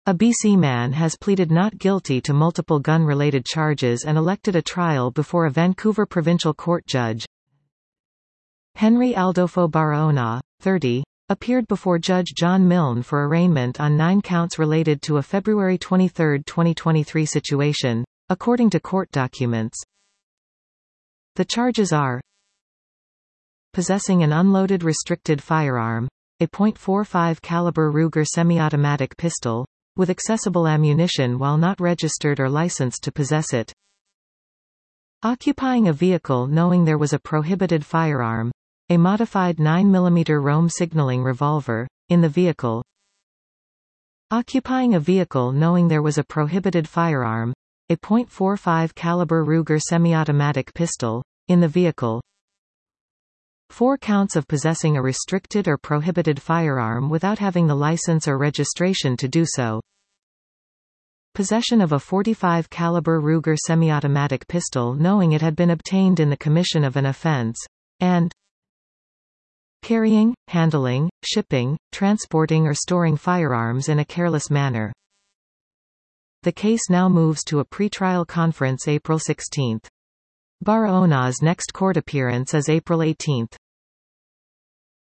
A BC man has pleaded not guilty to multiple gun-related charges and elected a trial before a Vancouver provincial court judge. Henry Aldolfo Barahona, 30, appeared before Judge John Milne for arraignment on 9 counts related to a February 23, 2023 situation, according to court documents. The charges are possessing an unloaded restricted firearm, a .45 caliber Ruger semi-automatic pistol, with accessible ammunition while not registered or licensed to possess it. Occupying a vehicle knowing there was a prohibited firearm, a modified 9mm Rome signaling revolver, in the vehicle. Occupying a vehicle knowing there was a prohibited firearm, a .45 caliber Ruger semi-automatic pistol, in the vehicle. 4 counts of possessing a restricted or prohibited firearm without having the license or registration to do so. Possession of a .45 caliber Ruger semi-automatic pistol knowing it had been obtained in the commission of an offense, and carrying, handling, shipping, transporting or storing firearms in a careless manner. The case now moves to a pretrial conference April 16. Barahona's next court appearance is April 18.